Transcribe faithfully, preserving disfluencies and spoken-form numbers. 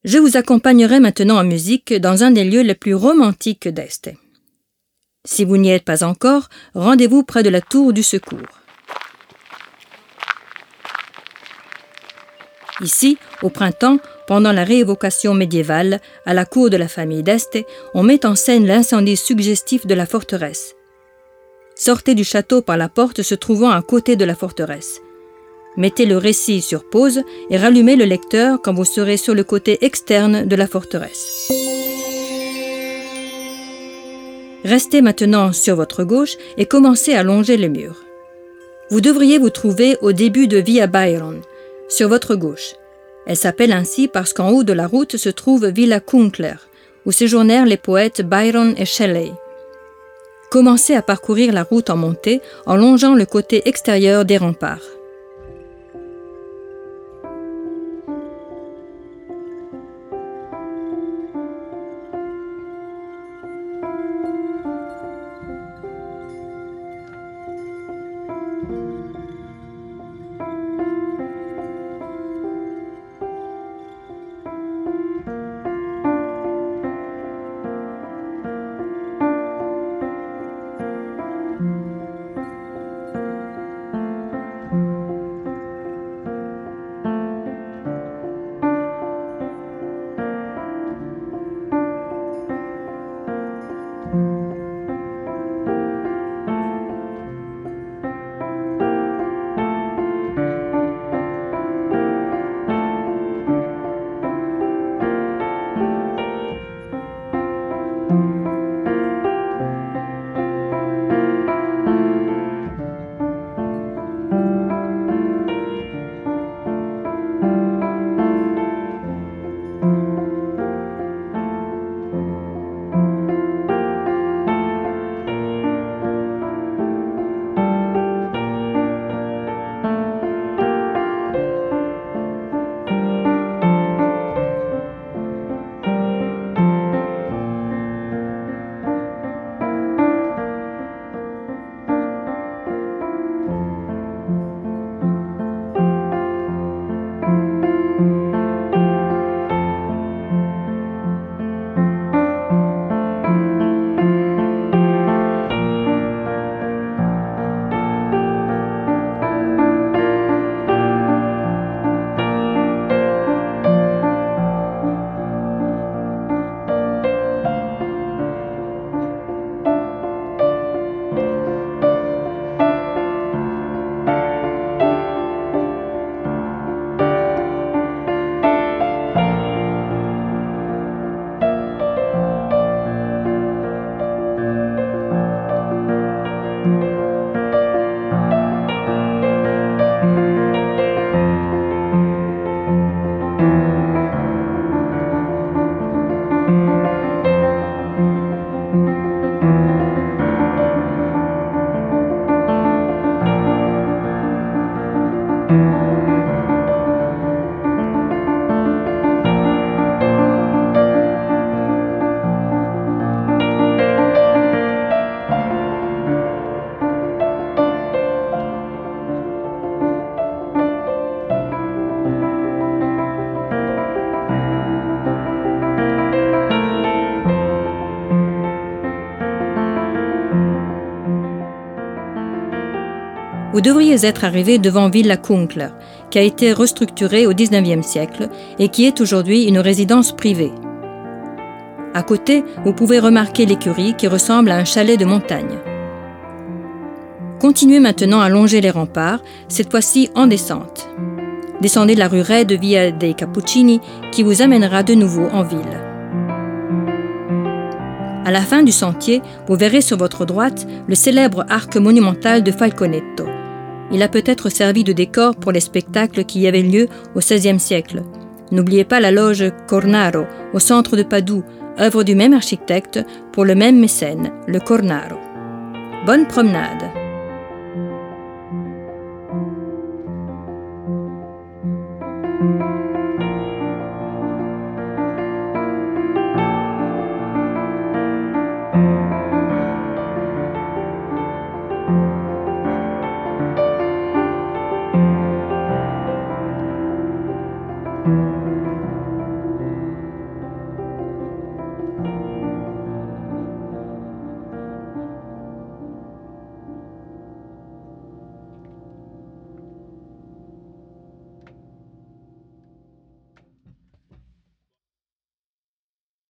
Je vous accompagnerai maintenant en musique dans un des lieux les plus romantiques d'Este. Si vous n'y êtes pas encore, rendez-vous près de la tour du secours. Ici, au printemps, pendant la réévocation médiévale, à la cour de la famille d'Este, on met en scène l'incendie suggestif de la forteresse. Sortez du château par la porte se trouvant à côté de la forteresse. Mettez le récit sur pause et rallumez le lecteur quand vous serez sur le côté externe de la forteresse. Restez maintenant sur votre gauche et commencez à longer le mur. Vous devriez vous trouver au début de Via Byron, sur votre gauche. Elle s'appelle ainsi parce qu'en haut de la route se trouve Villa Kunkler, où séjournèrent les poètes Byron et Shelley. Commencez à parcourir la route en montée en longeant le côté extérieur des remparts. Vous devriez être arrivé devant Villa Kunkler, qui a été restructurée au dix-neuvième siècle et qui est aujourd'hui une résidence privée. À côté, vous pouvez remarquer l'écurie qui ressemble à un chalet de montagne. Continuez maintenant à longer les remparts, cette fois-ci en descente. Descendez la rue raide Via dei Cappuccini qui vous amènera de nouveau en ville. À la fin du sentier, vous verrez sur votre droite le célèbre arc monumental de Falconetto. Il a peut-être servi de décor pour les spectacles qui y avaient lieu au seizième siècle. N'oubliez pas la loge Cornaro, au centre de Padoue, œuvre du même architecte pour le même mécène, le Cornaro. Bonne promenade!